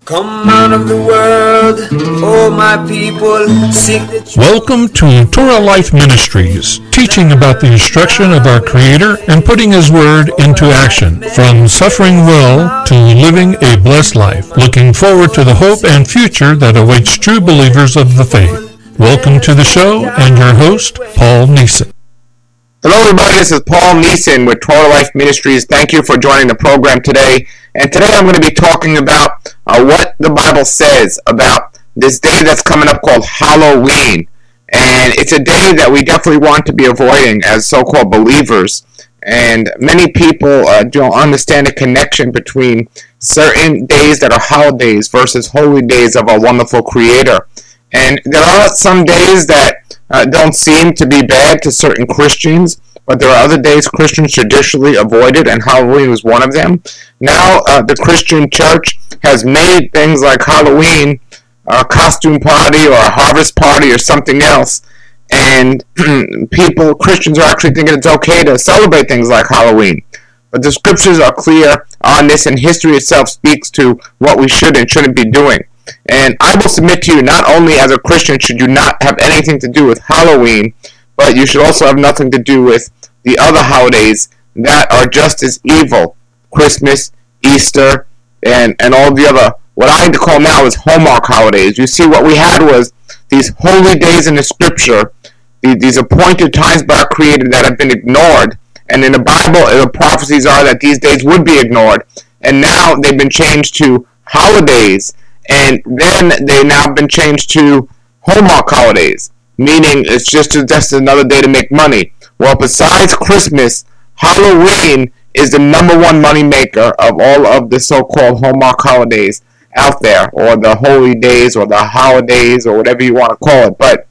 Come out of the world, oh my people, seek the truth. Welcome to Torah Life Ministries, teaching about the instruction of our Creator and putting His Word into action, from suffering well to living a blessed life, looking forward to the hope and future that awaits true believers of the faith. Welcome to the show, and your host, Paul Neeson. Hello everybody, this is Paul Neeson with Torah Life Ministries. Thank you for joining the program today. And today I'm going to be talking about what the Bible says about this day that's coming up called Halloween. And it's a day that we definitely want to be avoiding as so-called believers. And many people don't understand the connection between certain days that are holidays versus holy days of our wonderful Creator. And there are some days that don't seem to be bad to certain Christians, but there are other days Christians traditionally avoided, and Halloween was one of them. Now the Christian church has made things like Halloween a costume party or a harvest party or something else, and Christians are actually thinking it's okay to celebrate things like Halloween. But the scriptures are clear on this, and history itself speaks to what we should and shouldn't be doing. And I will submit to you, not only as a Christian should you not have anything to do with Halloween, but you should also have nothing to do with the other holidays that are just as evil. Christmas, Easter, and all the other, what I call now is Hallmark holidays. You see, what we had was these holy days in the scripture, these appointed times by our Creator that have been ignored. And in the Bible, the prophecies are that these days would be ignored. And now they've been changed to holidays. And then they've now been changed to Hallmark holidays, meaning it's just another day to make money. Well, besides Christmas, Halloween is the number one money maker of all of the so-called Hallmark holidays out there, or the holy days, or the holidays, or whatever you want to call it. But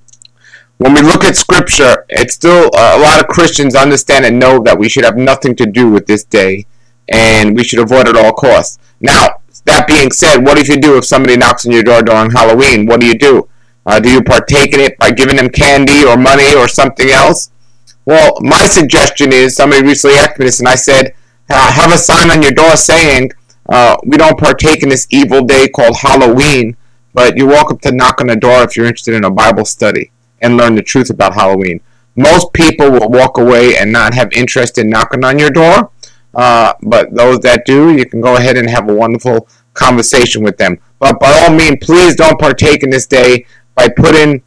when we look at Scripture, it's still a lot of Christians understand and know that we should have nothing to do with this day, and we should avoid it at all costs. Now, that being said, what if somebody knocks on your door during Halloween? What do? Do you partake in it by giving them candy or money or something else? Well, my suggestion is, somebody recently asked me this, and I said, have a sign on your door saying, we don't partake in this evil day called Halloween, but you're welcome to knock on the door if you're interested in a Bible study and learn the truth about Halloween. Most people will walk away and not have interest in knocking on your door, but those that do, you can go ahead and have a wonderful conversation with them. But by all means, please don't partake in this day by putting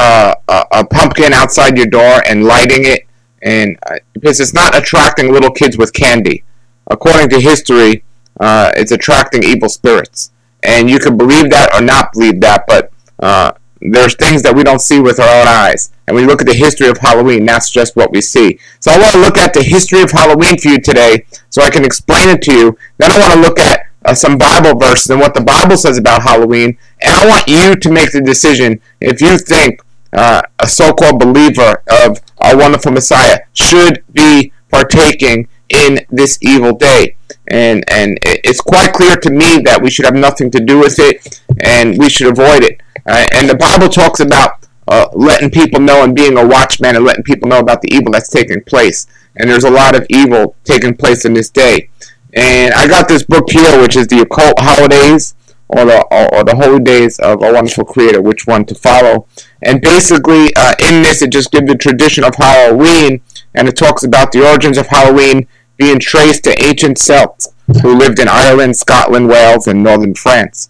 a pumpkin outside your door and lighting it, and because it's not attracting little kids with candy. According to history, it's attracting evil spirits. And you can believe that or not believe that, but there's things that we don't see with our own eyes. And we look at the history of Halloween, that's just what we see. So I want to look at the history of Halloween for you today so I can explain it to you. Then I want to look at some Bible verses and what the Bible says about Halloween. And I want you to make the decision if you think a so-called believer of our wonderful Messiah should be partaking in this evil day. And it's quite clear to me that we should have nothing to do with it, and we should avoid it. And the Bible talks about letting people know and being a watchman and letting people know about the evil that's taking place. And there's a lot of evil taking place in this day. And I got this book here, which is the Occult Holidays, or the Holy Days of our wonderful Creator, which one to follow. And basically, in this, it just gives the tradition of Halloween, and it talks about the origins of Halloween being traced to ancient Celts who lived in Ireland, Scotland, Wales, and northern France.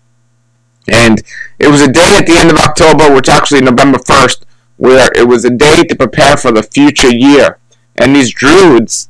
And it was a day at the end of October, which actually November 1st, where it was a day to prepare for the future year. And these Druids,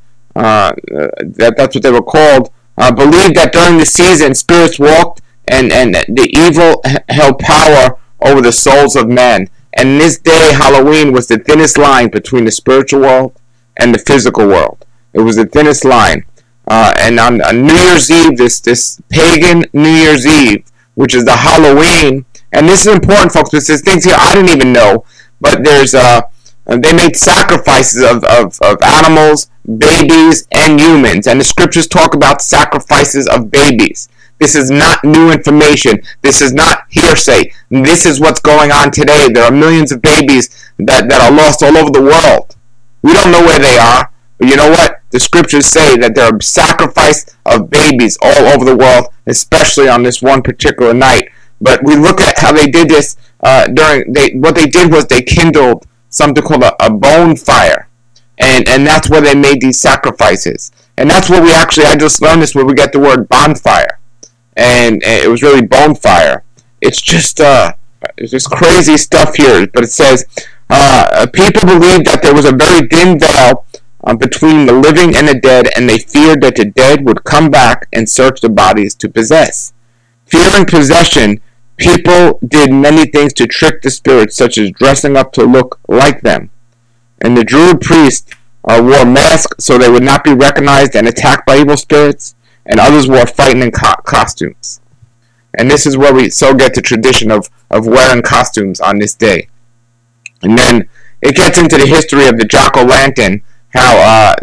that's what they were called, believed that during the season, spirits walked and the evil held power over the souls of men. And this day, Halloween, was the thinnest line between the spiritual world and the physical world. It was the thinnest line. And on New Year's Eve, this pagan New Year's Eve, which is the Halloween, and this is important, folks, because there's things here I didn't even know, but there's they made sacrifices of animals, babies, and humans, and the scriptures talk about sacrifices of babies. This is not new information. This is not hearsay. This is what's going on today. There are millions of babies that are lost all over the world. We don't know where they are, but you know what? the scriptures say that there are sacrifice of babies all over the world, especially on this one particular night. But we look at how they did this what they did was they kindled something called a bone fire. And that's where they made these sacrifices. And that's where I just learned this, where we get the word bonfire. And it was really bone fire. It's just crazy stuff here. But it says, people believed that there was a very thin veil between the living and the dead, and they feared that the dead would come back and search the bodies to possess. Fearing possession, people did many things to trick the spirits, such as dressing up to look like them. And the Druid priests wore masks so they would not be recognized and attacked by evil spirits, and others wore frightening costumes. And this is where we so get the tradition of wearing costumes on this day. And then it gets into the history of the jack-o'-lantern, how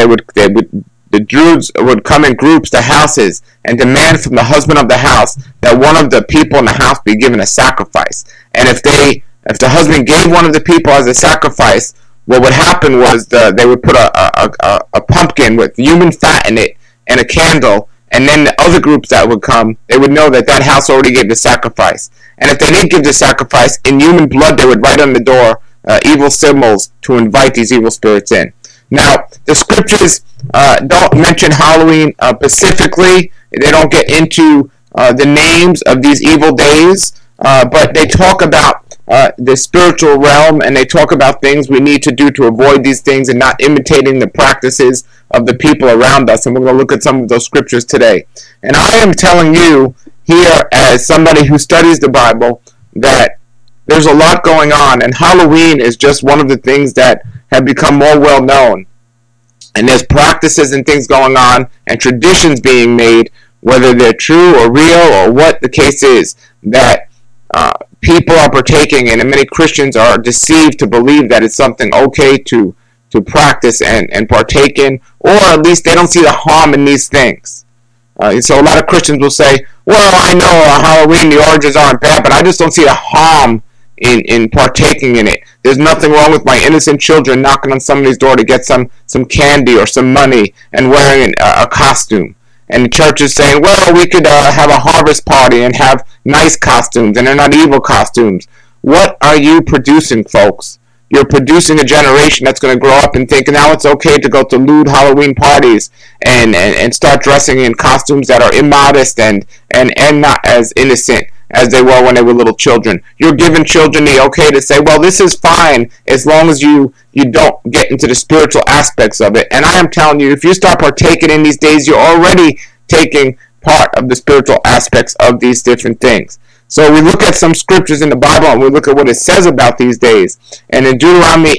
the Druids would come in groups to houses and demand from the husband of the house that one of the people in the house be given a sacrifice. And if the husband gave one of the people as a sacrifice, what would happen was they would put a pumpkin with human fat in it and a candle, and then the other groups that would come, they would know that that house already gave the sacrifice. And if they didn't give the sacrifice, in human blood they would write on the door evil symbols to invite these evil spirits in. Now, the scriptures don't mention Halloween specifically. They don't get into the names of these evil days, but they talk about the spiritual realm, and they talk about things we need to do to avoid these things and not imitating the practices of the people around us. And we're going to look at some of those scriptures today. And I am telling you here, as somebody who studies the Bible, that there's a lot going on, and Halloween is just one of the things that have become more well known. And there's practices and things going on and traditions being made, whether they're true or real or what the case is, that people are partaking in, and many Christians are deceived to believe that it's something okay to practice and partake in, or at least they don't see the harm in these things. So a lot of Christians will say, well, I know Halloween, the origins aren't bad, but I just don't see the harm in partaking in it. There's nothing wrong with my innocent children knocking on somebody's door to get some candy or some money and wearing a costume. And the church is saying, well, we could have a harvest party and have nice costumes, and they're not evil costumes. What are you producing, folks? You're producing a generation that's going to grow up and think now it's okay to go to lewd Halloween parties and start dressing in costumes that are immodest and not as innocent as they were when they were little children. You're giving children the okay to say, well, this is fine as long as you don't get into the spiritual aspects of it. And I am telling you, if you start partaking in these days, you're already taking part of the spiritual aspects of these different things. So we look at some scriptures in the Bible, and we look at what it says about these days. And in Deuteronomy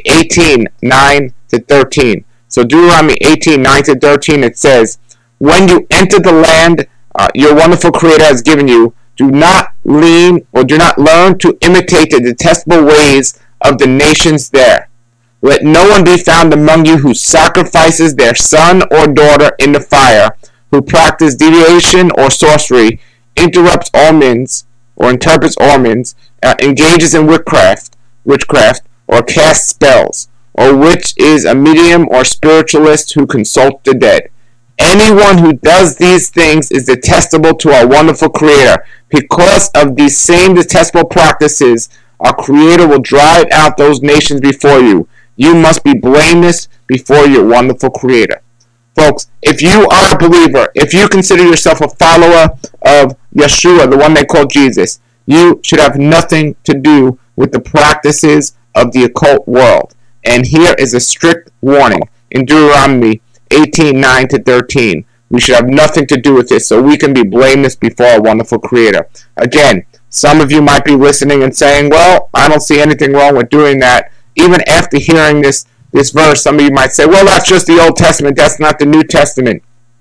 18:9-13. So Deuteronomy 18:9-13, it says, when you enter the land your wonderful Creator has given you, do not lean or do not learn to imitate the detestable ways of the nations there. Let no one be found among you who sacrifices their son or daughter in the fire, who practice deviation or sorcery, interrupts omens, or interprets omens, engages in witchcraft, or casts spells, or which is a medium or spiritualist who consults the dead. Anyone who does these things is detestable to our wonderful Creator. Because of these same detestable practices, our Creator will drive out those nations before you. You must be blameless before your wonderful Creator. Folks, if you are a believer, if you consider yourself a follower of Yeshua, the one they call Jesus, you should have nothing to do with the practices of the occult world. And here is a strict warning in Deuteronomy 18:9-13. We should have nothing to do with this, so we can be blameless before our wonderful Creator. Again, some of you might be listening and saying, well, I don't see anything wrong with doing that. Even after hearing this verse, some of you might say, well, that's just the Old Testament, that's not the New Testament.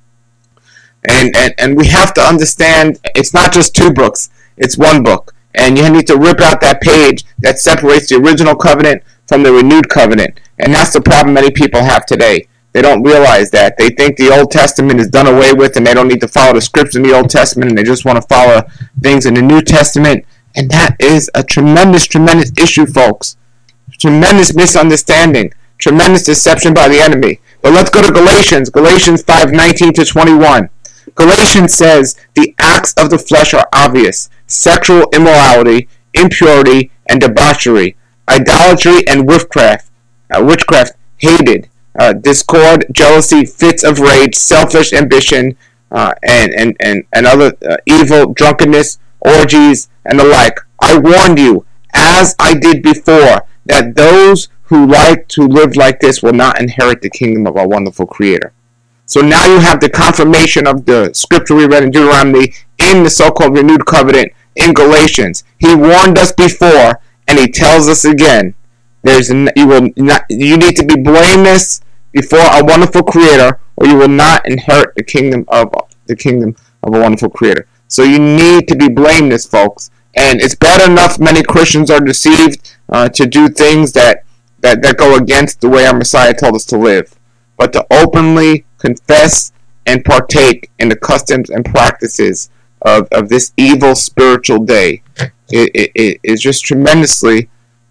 And we have to understand, it's not just two books, it's one book. And you need to rip out that page that separates the original covenant from the renewed covenant. And that's the problem many people have today. They don't realize that. They think the Old Testament is done away with and they don't need to follow the scripts in the Old Testament, and they just want to follow things in the New Testament. And that is a tremendous, tremendous issue, folks. Tremendous misunderstanding. Tremendous deception by the enemy. But let's go to Galatians 5:19-21. Galatians says, the acts of the flesh are obvious: sexual immorality, impurity, and debauchery, idolatry and witchcraft, hated, discord, jealousy, fits of rage, selfish ambition, and other evil, drunkenness, orgies, and the like. I warned you, as I did before, that those who like to live like this will not inherit the kingdom of our wonderful Creator. So now you have the confirmation of the scripture we read in Deuteronomy in the so-called renewed covenant in Galatians. He warned us before, and he tells us again. You need to be blameless before a wonderful Creator, or you will not inherit the kingdom of a wonderful Creator. So you need to be blameless, folks. And it's bad enough many Christians are deceived to do things that go against the way our Messiah told us to live. But to openly confess and partake in the customs and practices of this evil spiritual day is just tremendously,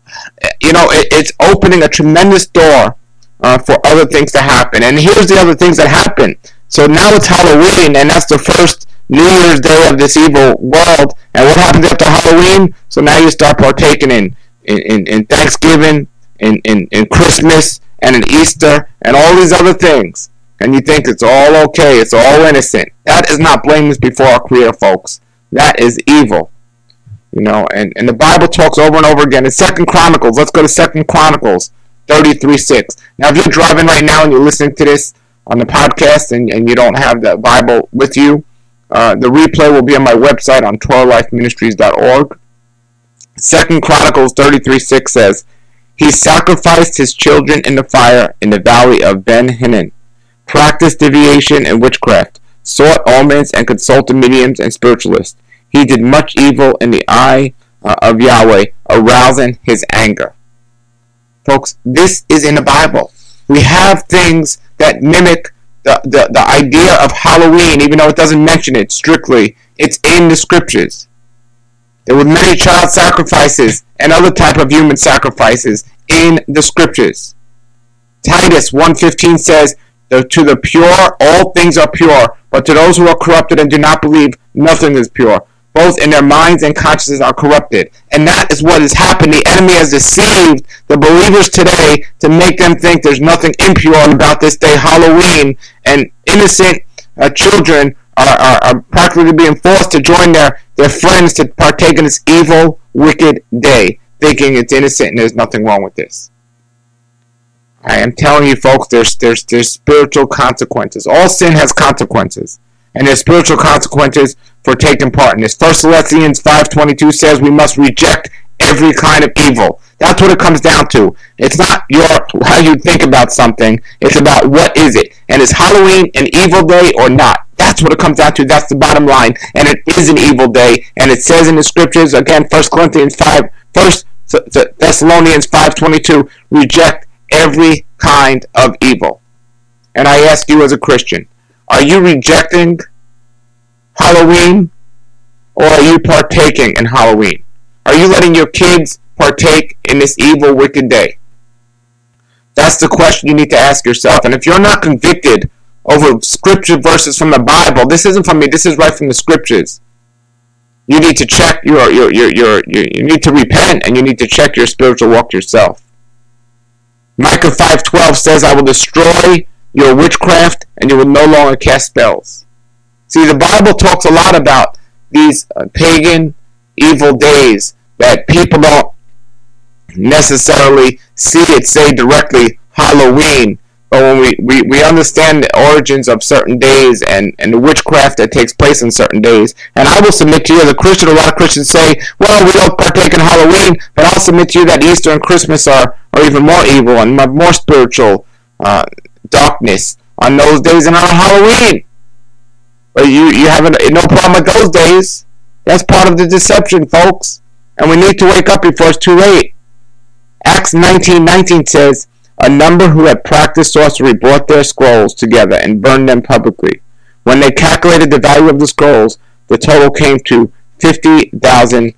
it's opening a tremendous door for other things to happen. And here's the other things that happen. So now it's Halloween, and that's the first New Year's Day of this evil world. And what happens after Halloween? So now you start partaking in Thanksgiving, in Christmas, and in Easter, and all these other things. And you think it's all okay, it's all innocent. That is not blameless before our Creator, folks. That is evil. And the Bible talks over and over again in 2 Chronicles. Let's go to 2 Chronicles 33:6. Now, if you're driving right now and you're listening to this on the podcast and you don't have the Bible with you, the replay will be on my website on TorahLifeMinistries.org. 2 Chronicles 33:6 says, he sacrificed his children in the fire in the valley of Ben Hinnom, practiced divination and witchcraft, sought omens and consulted mediums and spiritualists. He did much evil in the eye of Yahweh, arousing his anger. Folks, this is in the Bible. We have things that mimic the idea of Halloween, even though it doesn't mention it strictly. It's in the scriptures. There were many child sacrifices and other type of human sacrifices in the scriptures. Titus 1:15 says, to the pure, all things are pure, but to those who are corrupted and do not believe, nothing is pure. Both in their minds and consciences are corrupted. And that is what has happened. The enemy has deceived the believers today to make them think there's nothing impure about this day, Halloween, and innocent children are practically being forced to join their friends to partake in this evil, wicked day, thinking it's innocent and there's nothing wrong with this. I am telling you, folks, there's spiritual consequences. All sin has consequences, and there's spiritual consequences for taking part in this. 1 Thessalonians 5:22 says we must reject every kind of evil. That's what it comes down to. It's not how you think about something. It's about what is it. And is Halloween an evil day or not? That's what it comes down to. That's the bottom line. And it is an evil day. And it says in the scriptures, again, 1 Thessalonians 5:22, reject every kind of evil. And I ask you as a Christian, are you rejecting Halloween, or are you partaking in Halloween? Are you letting your kids partake in this evil, wicked day? That's the question you need to ask yourself. And if you're not convicted over scripture verses from the Bible, this isn't from me, this is right from the scriptures. You need to check you need to repent, and you need to check your spiritual walk yourself. Micah 5:12 says, I will destroy your witchcraft, and you will no longer cast spells. See, the Bible talks a lot about these pagan, evil days that people don't necessarily see it say directly Halloween. But when we understand the origins of certain days and the witchcraft that takes place on certain days, and I will submit to you as a Christian, a lot of Christians say, well, we don't partake in Halloween, but I'll submit to you that Easter and Christmas are even more evil and more spiritual darkness on those days and on Halloween. But you have no problem with those days. That's part of the deception, folks. And we need to wake up before it's too late. Acts 19:19 says, a number who had practiced sorcery brought their scrolls together and burned them publicly. When they calculated the value of the scrolls, the total came to 50,000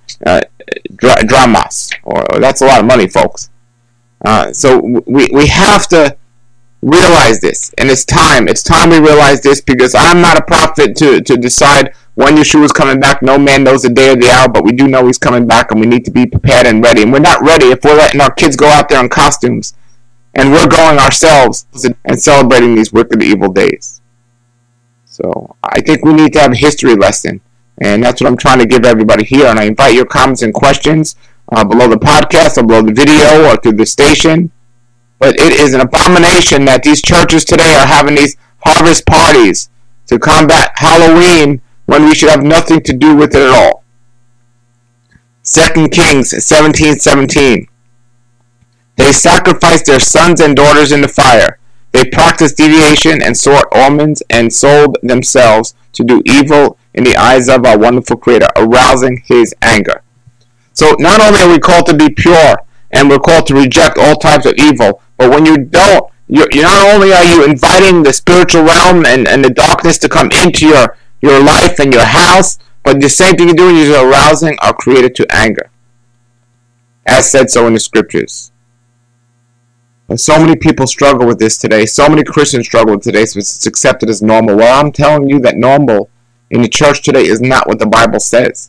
drachmas. Or that's a lot of money, folks. So we have to realize this, and it's time we realize this, because I'm not a prophet to decide when Yeshua is coming back. No man knows the day or the hour, but we do know he's coming back, and we need to be prepared and ready. And we're not ready if we're letting our kids go out there in costumes, and we're going ourselves and celebrating these wicked, evil days. So I think we need to have a history lesson, and that's what I'm trying to give everybody here. And I invite your comments and questions below the podcast, or below the video, or through the station. But it is an abomination that these churches today are having these harvest parties to combat Halloween when we should have nothing to do with it at all. 2 Kings 17:17. They sacrificed their sons and daughters in the fire. They practiced deviation and sought omens and sold themselves to do evil in the eyes of our wonderful Creator, arousing His anger. So not only are we called to be pure, and we're called to reject all types of evil, but when you don't, you're not only are you inviting the spiritual realm and the darkness to come into your life and your house, but the same thing you're doing is you're arousing our Creator to anger, as said so in the scriptures. But so many people struggle with this today. So many Christians struggle with today, so it's accepted as normal. Well, I'm telling you that normal in the church today is not what the Bible says.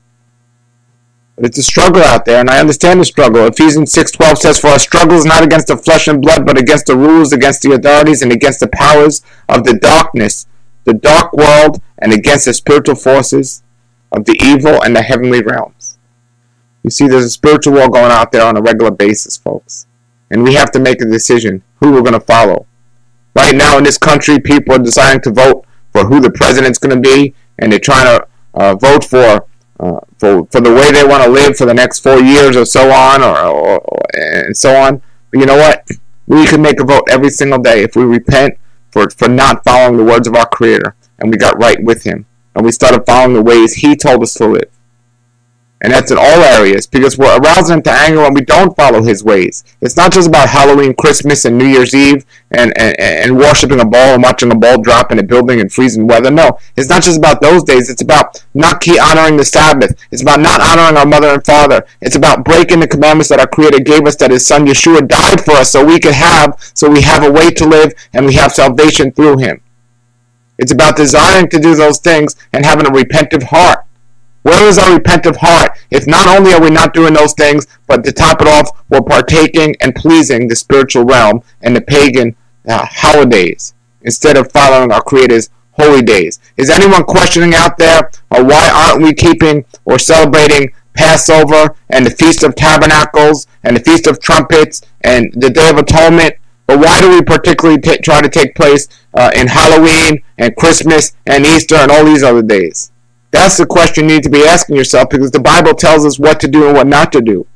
But it's a struggle out there, and I understand the struggle. Ephesians 6:12 says, "For our struggle is not against the flesh and blood, but against the rulers, against the authorities, and against the powers of the darkness, the dark world, and against the spiritual forces of the evil and the heavenly realms." You see, there's a spiritual war going out there on a regular basis, folks. And we have to make a decision who we're going to follow. Right now in this country, people are deciding to vote for who the president's going to be, and they're trying to vote for the way they want to live for the next 4 years or so on, and so on. But you know what? We can make a vote every single day if we repent for not following the words of our Creator, and we got right with Him, and we started following the ways He told us to live. And that's in all areas, because we're arousing Him to anger when we don't follow His ways. It's not just about Halloween, Christmas, and New Year's Eve, and worshiping a ball and watching a ball drop in a building in freezing weather. No, it's not just about those days. It's about not honoring the Sabbath. It's about not honoring our mother and father. It's about breaking the commandments that our Creator gave us, that His Son Yeshua died for us so we have a way to live, and we have salvation through Him. It's about desiring to do those things and having a repentant heart. Where is our repentant heart if not only are we not doing those things, but to top it off, we're partaking and pleasing the spiritual realm and the pagan holidays instead of following our Creator's holy days? Is anyone questioning out there, why aren't we keeping or celebrating Passover and the Feast of Tabernacles and the Feast of Trumpets and the Day of Atonement? But why do we particularly try to take place in Halloween and Christmas and Easter and all these other days? That's the question you need to be asking yourself, because the Bible tells us what to do and what not to do.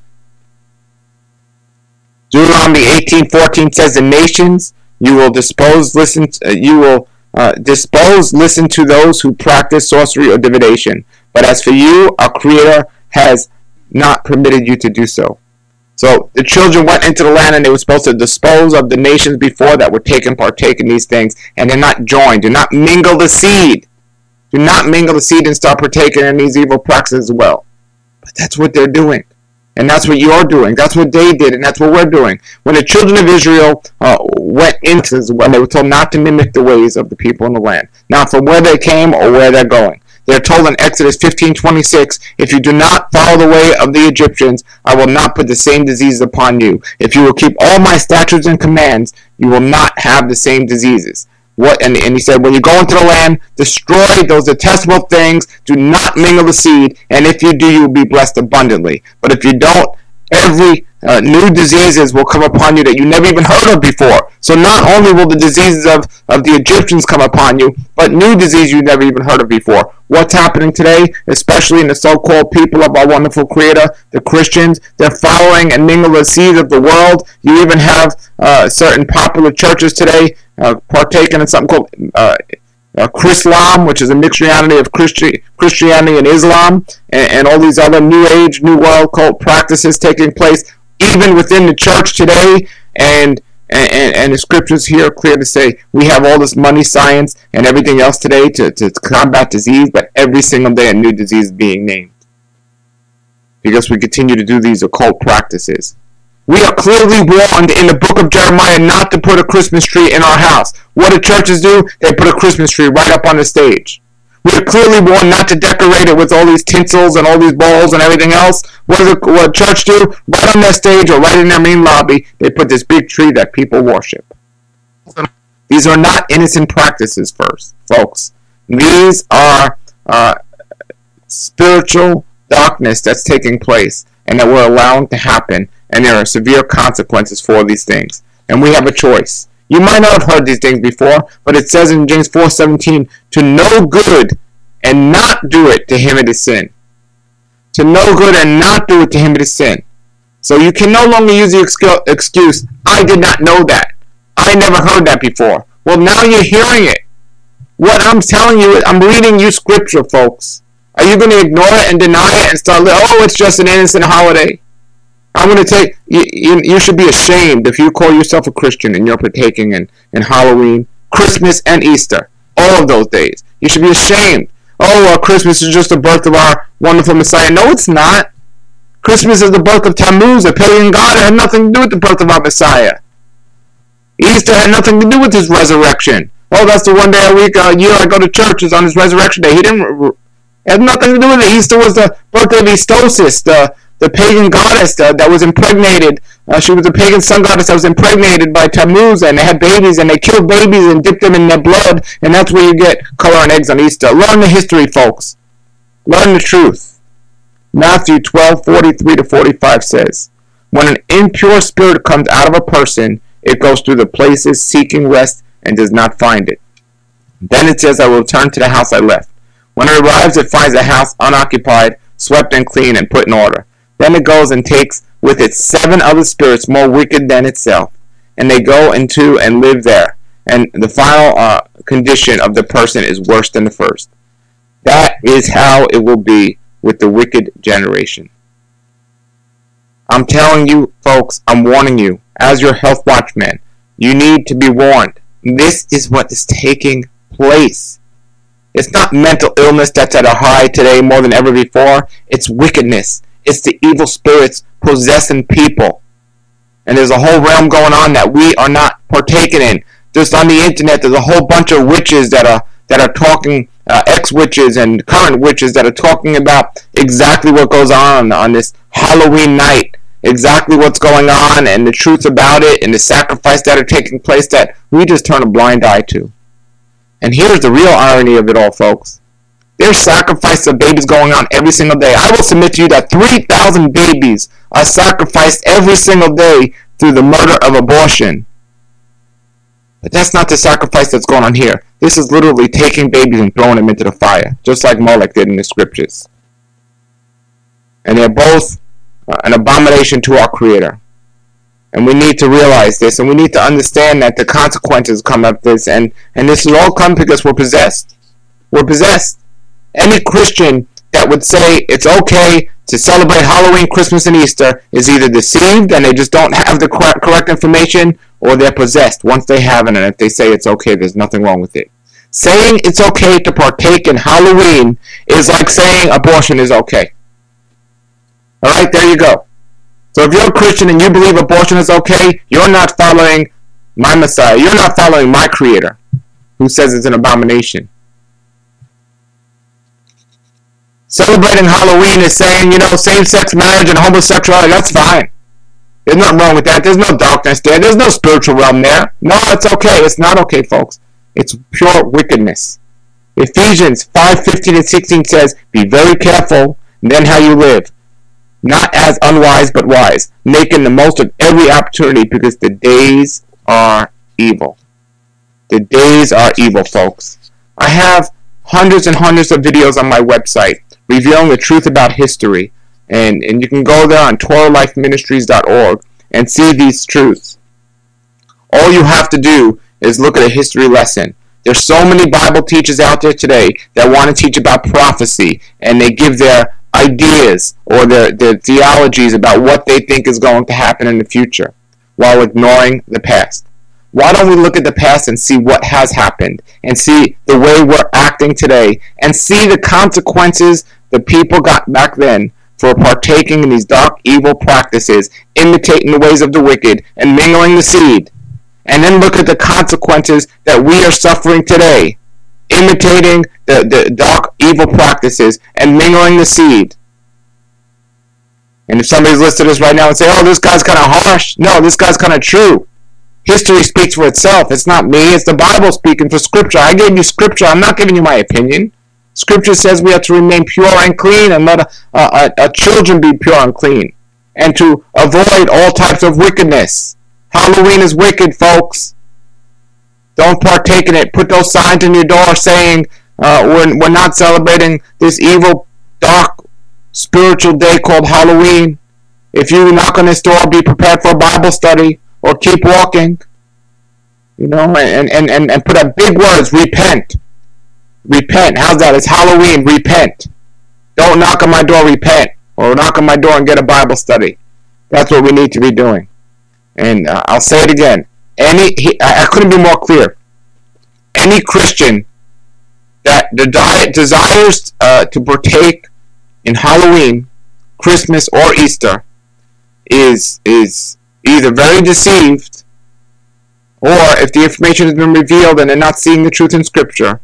Deuteronomy 18:14 says, "The nations you will listen to those who practice sorcery or divination. But as for you, our Creator has not permitted you to do so." So the children went into the land, and they were supposed to dispose of the nations before that were partake in these things, and they're not joined. Do not mingle the seed. Do not mingle the seed and start partaking in these evil practices as well. But that's what they're doing. And that's what you're doing. That's what they did, and that's what we're doing. When the children of Israel went into as well, they were told not to mimic the ways of the people in the land, not from where they came or where they're going. They're told in Exodus 15:26, "If you do not follow the way of the Egyptians, I will not put the same diseases upon you. If you will keep all my statutes and commands, you will not have the same diseases." And he said, when you go into the land, destroy those detestable things, do not mingle the seed, and if you do, you will be blessed abundantly. But if you don't, every new diseases will come upon you that you never even heard of before. So not only will the diseases of the Egyptians come upon you, but new disease you never even heard of before. What's happening today, especially in the so-called people of our wonderful Creator, the Christians, they're following and mingle the seeds of the world. You even have certain popular churches today partaking in something called Chrislam, which is a mixture of Christianity and Islam, and all these other New Age, New World cult practices taking place even within the church today. And the scriptures here are clear to say we have all this money, science, and everything else today to combat disease, but every single day a new disease is being named because we continue to do these occult practices. We are clearly warned in the book of Jeremiah not to put a Christmas tree in our house. What do churches do? They put a Christmas tree right up on the stage. We are clearly warned not to decorate it with all these tinsels and all these balls and everything else. What does church do? Right on their stage or right in their main lobby, they put this big tree that people worship. These are not innocent practices, first, folks. These are spiritual darkness that's taking place and that we're allowing to happen, and there are severe consequences for these things. And we have a choice. You might not have heard these things before, but it says in James 4:17, to know good and not do it, to him it is sin. To know good and not do it, to him it is sin. So you can no longer use the excuse, I did not know that. I never heard that before. Well, now you're hearing it. What I'm telling you, I'm reading you scripture, folks. Are you going to ignore it and deny it and start, oh, it's just an innocent holiday? I'm going to take, you should be ashamed if you call yourself a Christian and you're partaking in Halloween, Christmas, and Easter. All of those days. You should be ashamed. Oh, Christmas is just the birth of our wonderful Messiah. No, it's not. Christmas is the birth of Tammuz, a pagan god. It had nothing to do with the birth of our Messiah. Easter had nothing to do with his resurrection. Oh, that's the one day a week, a year I go to church is on his resurrection day. It had nothing to do with it. Easter was the birthday of Estosis, the pagan goddess that was impregnated. She was a pagan sun goddess that was impregnated by Tammuz, and they had babies, and they killed babies and dipped them in their blood, and that's where you get color and eggs on Easter. Learn the history, folks. Learn the truth. Matthew 12:43-45 says, when an impure spirit comes out of a person, it goes through the places seeking rest and does not find it. Then it says, I will return to the house I left. When it arrives, it finds the house unoccupied, swept and clean, and put in order. Then it goes and takes with it 7 other spirits more wicked than itself, and they go into and live there. And the final condition of the person is worse than the first. That is how it will be with the wicked generation. I'm telling you, folks, I'm warning you, as your health watchman, you need to be warned. This is what is taking place. It's not mental illness that's at a high today more than ever before. It's wickedness. It's the evil spirits possessing people. And there's a whole realm going on that we are not partaking in. Just on the internet, there's a whole bunch of witches that are talking, ex-witches and current witches that are talking about exactly what goes on this Halloween night. Exactly what's going on and the truth about it and the sacrifice that are taking place that we just turn a blind eye to. And here's the real irony of it all, folks. There's sacrifice of babies going on every single day. I will submit to you that 3,000 babies are sacrificed every single day through the murder of abortion. But that's not the sacrifice that's going on here. This is literally taking babies and throwing them into the fire, just like Molech did in the scriptures. And they're both an abomination to our Creator. And we need to realize this, and we need to understand that the consequences come of this, and this is all come because we're possessed. We're possessed. Any Christian that would say it's okay to celebrate Halloween, Christmas, and Easter is either deceived and they just don't have the correct information, or they're possessed once they have it, and if they say it's okay, there's nothing wrong with it. Saying it's okay to partake in Halloween is like saying abortion is okay. Alright, there you go. So if you're a Christian and you believe abortion is okay, you're not following my Messiah. You're not following my Creator, who says it's an abomination. Celebrating Halloween is saying, same-sex marriage and homosexuality, that's fine. There's nothing wrong with that. There's no darkness there. There's no spiritual realm there. No, it's okay. It's not okay, folks. It's pure wickedness. Ephesians 5:15-16 says, be very careful then how you live. Not as unwise, but wise, making the most of every opportunity because the days are evil. The days are evil, folks. I have hundreds and hundreds of videos on my website revealing the truth about history, and you can go there on TorahLifeMinistries.org and see these truths. All you have to do is look at a history lesson. There's so many Bible teachers out there today that want to teach about prophecy, and they give their ideas or their theologies about what they think is going to happen in the future while ignoring the past. Why don't we look at the past and see what has happened and see the way we're acting today and see the consequences the people got back then for partaking in these dark, evil practices, imitating the ways of the wicked, and mingling the seed. And then look at the consequences that we are suffering today, imitating the dark, evil practices and mingling the seed. And if somebody's listening to this right now and say, oh, this guy's kind of harsh. No, this guy's kind of true. History speaks for itself. It's not me. It's the Bible speaking for Scripture. I gave you Scripture. I'm not giving you my opinion. Scripture says we have to remain pure and clean and let our children be pure and clean. And to avoid all types of wickedness. Halloween is wicked, folks. Don't partake in it. Put those signs in your door saying we're not celebrating this evil, dark, spiritual day called Halloween. If you knock on this door, be prepared for a Bible study or keep walking. You know, and put up big words, repent. Repent. How's that? It's Halloween. Repent. Don't knock on my door, repent. Or knock on my door and get a Bible study. That's what we need to be doing. And I'll say it again. I couldn't be more clear. Any Christian that desires to partake in Halloween, Christmas, or Easter is either very deceived, or if the information has been revealed and they're not seeing the truth in Scripture,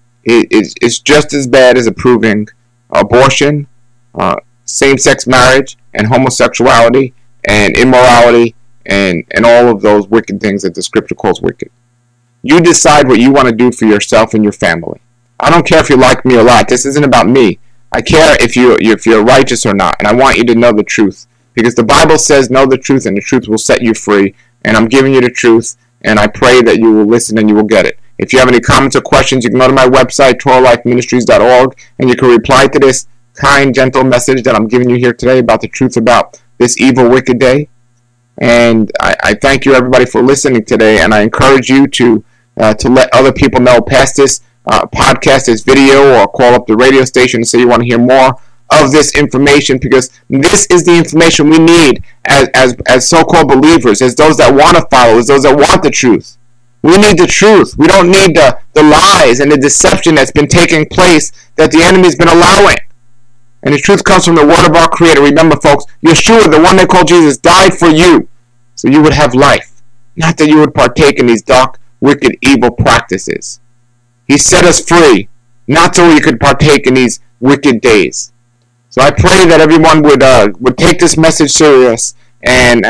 it's just as bad as approving abortion, same-sex marriage, and homosexuality, and immorality, and all of those wicked things that the Scripture calls wicked. You decide what you want to do for yourself and your family. I don't care if you like me or not. This isn't about me. I care if you're righteous or not, and I want you to know the truth. Because the Bible says know the truth, and the truth will set you free. And I'm giving you the truth, and I pray that you will listen and you will get it. If you have any comments or questions, you can go to my website, TorahLifeMinistries.org, and you can reply to this kind, gentle message that I'm giving you here today about the truth about this evil, wicked day. And I thank you, everybody, for listening today, and I encourage you to let other people know. Pass this podcast, this video, or call up the radio station and say you want to hear more of this information, because this is the information we need as so-called believers, as those that want to follow, as those that want the truth. We need the truth. We don't need the lies and the deception that's been taking place, that the enemy's been allowing. And the truth comes from the word of our Creator. Remember, folks, Yeshua, the one they call Jesus, died for you so you would have life, not that you would partake in these dark, wicked, evil practices. He set us free, not so we could partake in these wicked days. So I pray that everyone would take this message serious and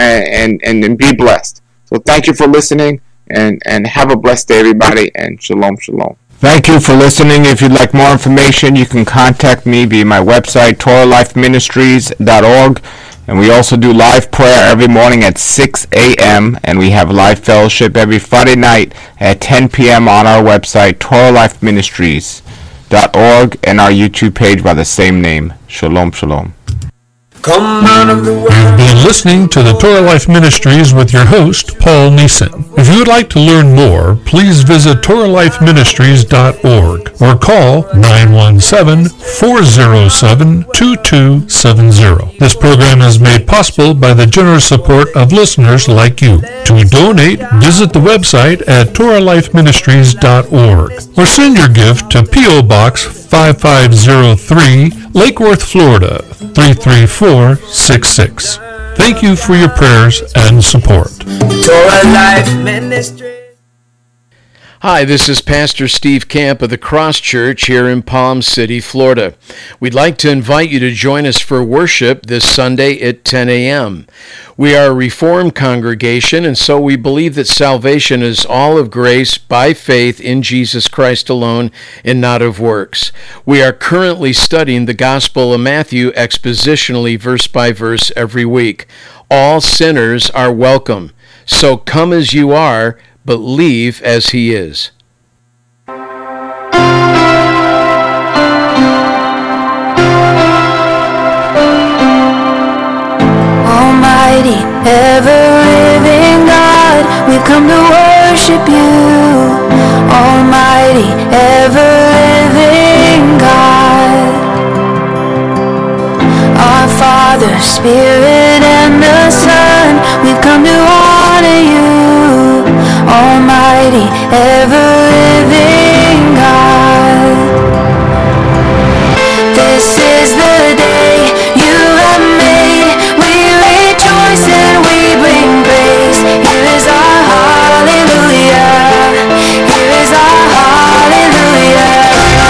be blessed. So thank you for listening, and have a blessed day, everybody, and shalom, shalom. Thank you for listening. If you'd like more information, you can contact me via my website, TorahLifeMinistries.org. And we also do live prayer every morning at 6 a.m. And we have live fellowship every Friday night at 10 p.m. on our website, TorahLifeMinistries.org, and our YouTube page by the same name. Shalom, shalom. Come out of the world. You've been listening to the Torah Life Ministries with your host, Paul Neeson. If you would like to learn more, please visit TorahLifeMinistries.org or call 917-407-2270. This program is made possible by the generous support of listeners like you. To donate, visit the website at TorahLifeMinistries.org or send your gift to P.O. Box 5503, Lake Worth, Florida, 33466. Thank you for your prayers and support. Torah Life Ministry. Hi, this is Pastor Steve Camp of the Cross Church here in Palm City, Florida. We'd like to invite you to join us for worship this Sunday at 10 a.m. We are a Reformed congregation, and so we believe that salvation is all of grace by faith in Jesus Christ alone and not of works. We are currently studying the Gospel of Matthew expositionally verse by verse every week. All sinners are welcome. So come as you are, but leave as he is. Almighty, ever-living God, we've come to worship you. Almighty, ever-living God, our Father, Spirit, and the Son, we've come to honor you. Almighty, ever